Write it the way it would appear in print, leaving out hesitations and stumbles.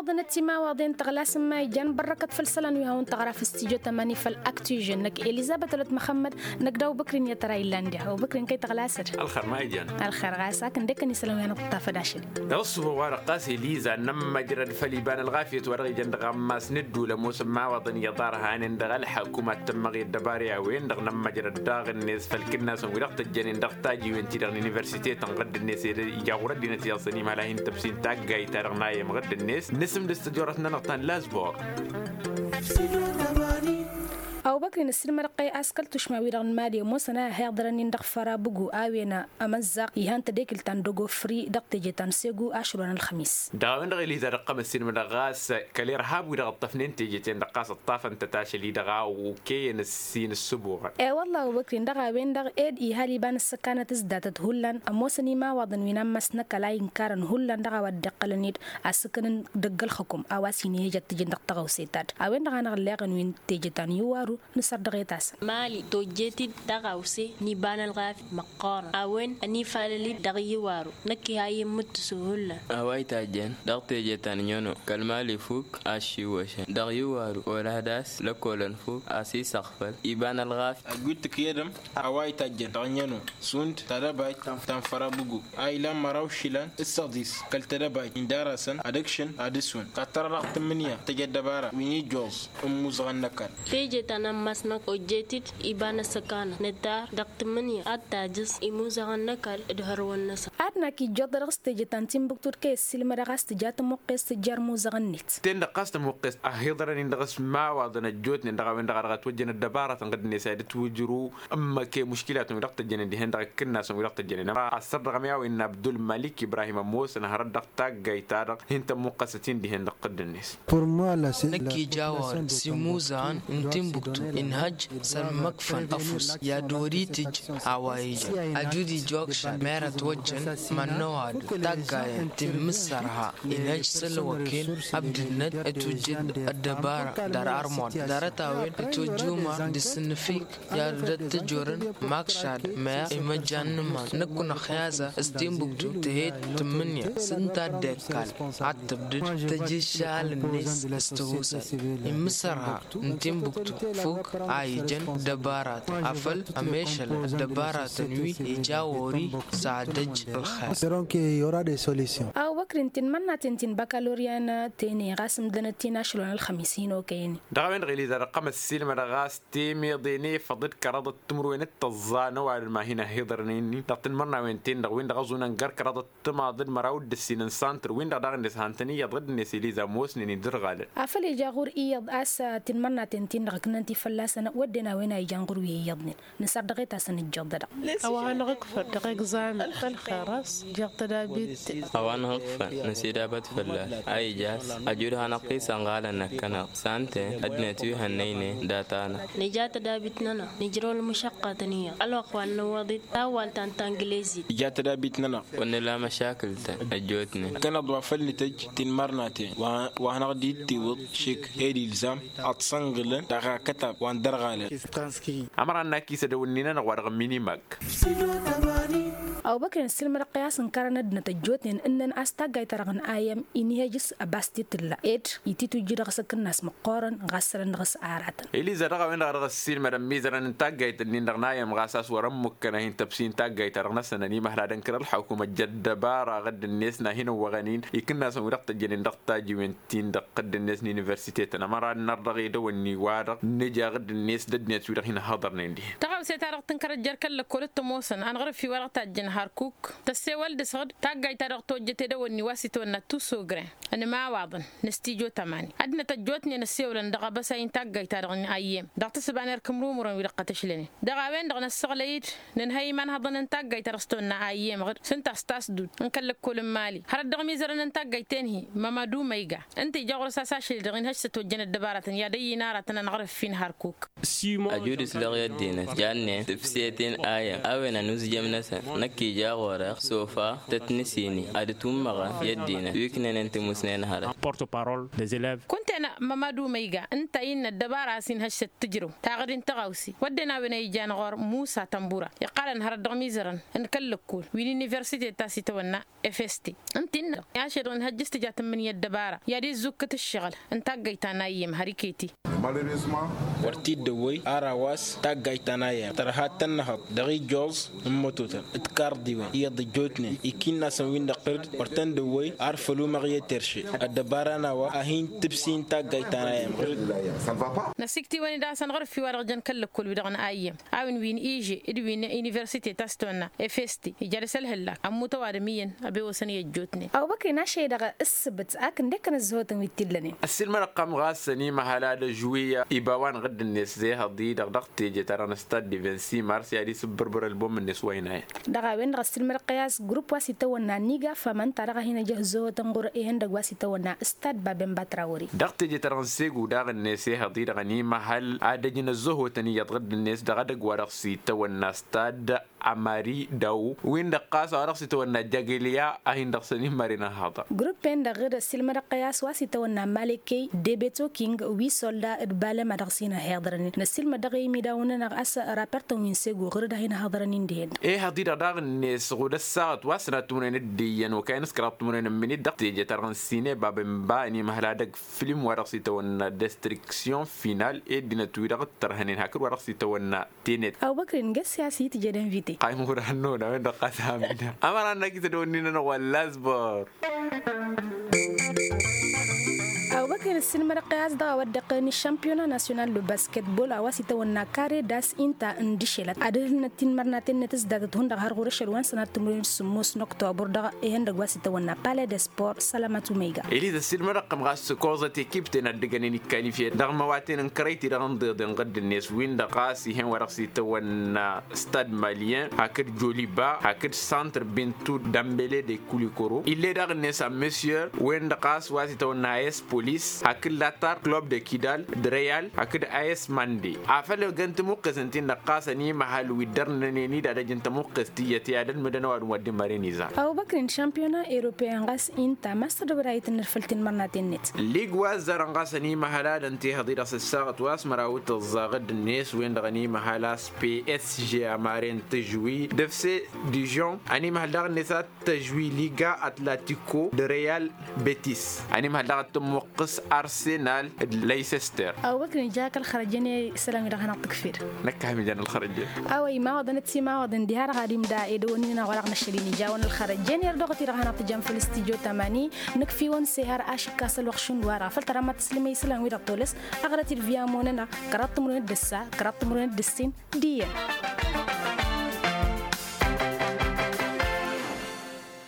واضنتي ما واضين تغلاس ما يجان بركة فلسلان ويهون تغرف استيجو تماني فالأكتوجين نك إليزابيث ولد محمد نقدو بكرين يترى إيلانديا وبكرين كي تغلاسر الخير ما يجان الخير غاساك ندك نسلم يانا قطافة داشل توصف ورقاسي ليزا نما جرى الفليبان الغافية ورغي جند غماس ندو لموسم ما وضن يضارها عن دغ الحكومة تمغي الدباريا وين دغ نما جرى الداغ الناس فالكناس ورقت الجنين دغ تاجي وين تيرغ اليونيفرسيتي تنغد الناس يجاورد دينا تياصني مالهين تبسين تاقاي تارغناي مغد الناس نسم دستجورتنا نغطان لازبور أو بكرين السلم رقي أسكال تشماوي رغن مالي موسنا هيقدرن يندق فرا بقو آوينا أمزق يهان تديكل تندوغو فري دق تيجيتان سيقو أشرون الخميس داوين رغي لي رقم السلم رغاس كالي رهاب ويرغ الطفنين تيجيتين دقاس الطافن تتاشي لي دغا وكين السين السبوغ والله وبكرين دغا وين دغ إيد إيهالي بان السكانة تزدادت هولان أموسني ما وضن وينام مسنك لا ينكارن هولان دغا ودقلنيد أسكن دقل حكم أواسيني هجت تجين دق تغوسيتات أوين دغا نغلاغن وين تيجيتان يوارو نصر دغيتاس مالي توجيتي دغاوسي نيبان الغاف مقارن أوين أني فاللي دغي وارو نكي هاي متسهولة أواي تاجين دغتي جيتان يونو كالمالي فوق أشي وشن دغي وارو ولا هداس لكولن فوق أسي سقفل يبان الغاف قلت كيدم أواي تاجين دغنينو سونت تدباي تنفرا بوغو أي لما راوشيلان السادس كال تدباي إندارسن أدكشن أدسون كتر رقت منيا تجدبارا ويني جوز أموزغن نكال تيجيتان مسنك وجيتت إبانة سكانة ندار دقتمني أتاجس إموزغن نكال إدهرون نسا أدنا كي جد رغست جتان تيمبكتور كيس سلم رغست جات موقس جار موزغنيت تين دقاست موقس أهيضرن إندغس ما وضن الجوت ندغا وين دغا رغت وجن الدبارة تنقد نسايد توجرو أما كي مشكلات من رغت الجن دي هندغا كنا سو رغت الجن نرا أسر رغميا وإن عبد الملك إبراهيم موسى نهار دقتا جايتار هنت موقستين دي هندق قد الناس نكي جاور سيموزان تيمبكتو إنهاج سرمكفن أفوس يا دوريتج عوايج أجودي جوكشا ميرت وجن منواد تاقاين تمسرها إنهاج سلوكين عبد الند اتوجد الدبارة دار أرمون دار تاوين اتوجوما دي سنفيك يا رتجورن ماكشاد ما إمجان نكون خيازة استيمبكتو تهيت تمنيا سنتا ديكال عتبدد تجي شال الناس استهوسا إمسرها نتيمبكتو فوق عايجن دبارات عفل أميشل دبارات نوي إجاوري سعدج الخاص أو بكرين تنمنا تنتين بكالوريانا تيني غاسم دنتين أشلون الخميسين وكيني دغوين غيلي ذا رقم السلم رغاس تيمي ضيني فضد كرض التمروين التظان وعلى ما هنا هيضرنيني دغتن مرنا وينتين دغوين دغزونا نقر كرض التماضد مراود السين سانتر وين دغ نس هانتني يضد نس ليزا موسني درغال أفل إجاغور إيض أسا تنمنا تنتين دغكننتي فلاسنا ودنا وين يجانغور ويهيضني نصر دغيتا سن الجدد أو أنا غكفر دقيق زام الخراس جغت دابيت أو أنا غكفر نسيدا بتفلا أي جاس أجورها نقيس أنغالا نكنا سانتي أدنتي هنيني داتانا نجات دابتنا نجرو المشقة تنية الأخوان نوضي أول تانجليزي جات دابتنا ونلا مشاكل أجوتني كان ضوافل نتج تنمرناتي وأنا غديت تيوض شيك هيدي الزام أتصنغلن دغا كتب وان درغالن أمرنا كيس دونينا نغوار ميني ماك أو بكرين السلم رقياس انكارنا دنتجوتين إنن أستاقاي ترغن آيام إني هجس أباستي تلا إيد يتيتو جيرغسك الناس مقارن غسرن غس آراتا إليزا رغا وين رغا السلم رميزرن انتاقاي تنين رغنايم غاساس ورمك كناهين تبسين تاقاي ترغنا سناني مهلا كرا الحكومة جدبارا غد الناس ناهين وغانين يكن ناس ورقت الجنين دقتا جوينتين دقد الناس نيونيفرسيتي مرة نرغي دواني وارغ نجا غد الناس ددنيا تسويرغ هنا حاضرنين دي تغاو سيتارغ تنكر الجركل لكولت موسن أنا غرف في ورقة الجن هاركوك تسي والد صغد تاقاي تارغ توجتي دواني واسيتو أن توسوغرين أنا ما واضن نستيجو تماني أدنا تجوتني نسيولن دغا بساين تاقاي تارغن أيام دغت سبان يركم رومرون ورقة تشليني دغا وين دغنا السغليت ننهي من هضن تاقاي ترستونا أيام غير سنت أستاس دود نكلك كل مالي هرد دغ ميزرن تاقاي تنهي ماما دو ميقع أنت جاغر ساساشي دغين هش ستوجن الدبارة يا دي نارة نغرف فين هاركوك أجود سلغي الدين جاني تفسيتين آية أوين نوز جمنسا نكي نكي جا غورق سوفا تتنسيني أدتم مغا يدينا ويكنا ننت مسنين هذا porte-parole des élèves. كنت أنا مامادو ميجا أنت إن الدبارة سين هش تجرو تاغرين تغاوسي ودنا بني جان غور موسى تنبورا يقال أن هرد ميزرا أن كلكول ويونيفرسيتي تاسي تونا FST أنت إن يا شيرون هجست جات من الدبارة يا دي زوكة الشغل أنت جيتنا يم هريكيتي ورتي دوي أراواس تاجيتنا يم ترى تنهض دغي جوز موتوتا اتكار ديوان يد جوتني يكينا سوين دقرد ورتن دوي أرفلو مغيه ترشي الدبارة نوا أهين تبسين تاجيتنا يم نسيكتي وين داسن غرف في ورق جن كلكول بدغنا أيام أون وين إيجي إدوين يونيفرسيتي تاستونا FST يجلس الهلا أم متوارمين أبي وسني جوتني أو بكري ناشي دغا السبت أكن دكنا الزهوت ميتلني السلم رقم غاسني مهلا جوية إبوان غد الناس زي هضي دغدغت تيجي ترى نستاد دي 26 مارس يعني سبربر البوم الناس وينها دغا وين غسل مرقياس جروب واسيتونا نيجا فمن ترى هنا جهزو تنقر إيهن دغ واسيتونا استاد بابن باتراوري دغت تيجي ترى نسيجو دغ الناس هضي دغني محل عادجنا الزهو تاني يتغد الناس دغدغ ورقسي تونا استاد أماري داو وين دقاس ورقسي تونا جاجليا أهين دقسني مارينا هذا جروب بين دغ السلم مرقياس واسيتونا مالكي ديبيتو كينغ وي سولدا إدبالة مدرسينا هيدرني نسلم دغي ميداونا نغاس رابرتو من سيجو غرد هنا هذرنين دين إيه هذي دغ الناس غود الساعة واسنا تونين الدين وكان سكرات تونين من الدق تيجي ترى السينة بابن باني مهلادك فيلم ورقسي تونا ديستريكسيون فينال إدينا تويرا ترهنين هاكر ورقسي تونا تينت أو بكر نجس سياسي تجدين فيتي قايم ورهنو وين دقاس هامنا أمر أنا كده دونينا ولا زبر أو بكر السينما قياس دا ودقني الشامبيون ناسيونال لو باسكتبول أواسيتا والنكاري داس إنتا اندشلت عدد نتين مرناتين نتزدادت هون دغهر غورش الوان سنة تمرين سموس نكتوبر دغ إهن دغواسيتا والنا بالي دي سبور سلامة ميجا إلي ذا السينما رقم غاس كوزة كيبتنا دغني نكاليفية دغ مواتين انكريتي دغن ضد غد الناس وين دغاسي هن ورقسيتا والنا ستاد ماليان هاكد جوليبا هاكد سانتر بنتو دامبلي دي كوليكورو إلي دغ الناس مسيور وين دغاس واسيتا والنا آيس بوليس هاكد لاتار كلوب دي كيدال دريال هاكد آيس ماندي عفالو جنت موقس انتين دقاسني محل ويدرنني دا جنت موقس تيتي عدد مدنوار ودي مارينيزا أو بكر شامبيونا إيروبيان غاس إنتا ماستر برايت نرفلتين مرناتين نت ليغ وازر غاسني محلا دنتي هضي راس الساعة واس مراوت الزاغد الناس وين دغني محلا PSG امارين تجوي دفسي ديجون اني محلا النساء تجوي ليغا اتلتيكو دريال بيتيس اني محلا تموقس أرسنال ليسستر أو بكر جاك الخرجاني سلام يرغنا تكفير نكهم جان الخرجان أو ما ودنت سما ودن ديار غادي مدا إدونينا ورقنا الشريني جاون الخرجاني رضغتي رغنا تجام في الاستديو 80 نكفي ون سهر أشك كاسل وخشون ورا فلترى ما تسلمي سلام ويرقتولس أغرتي الفياموننا كرات مرون الدسا كرات مرون الدسين ديا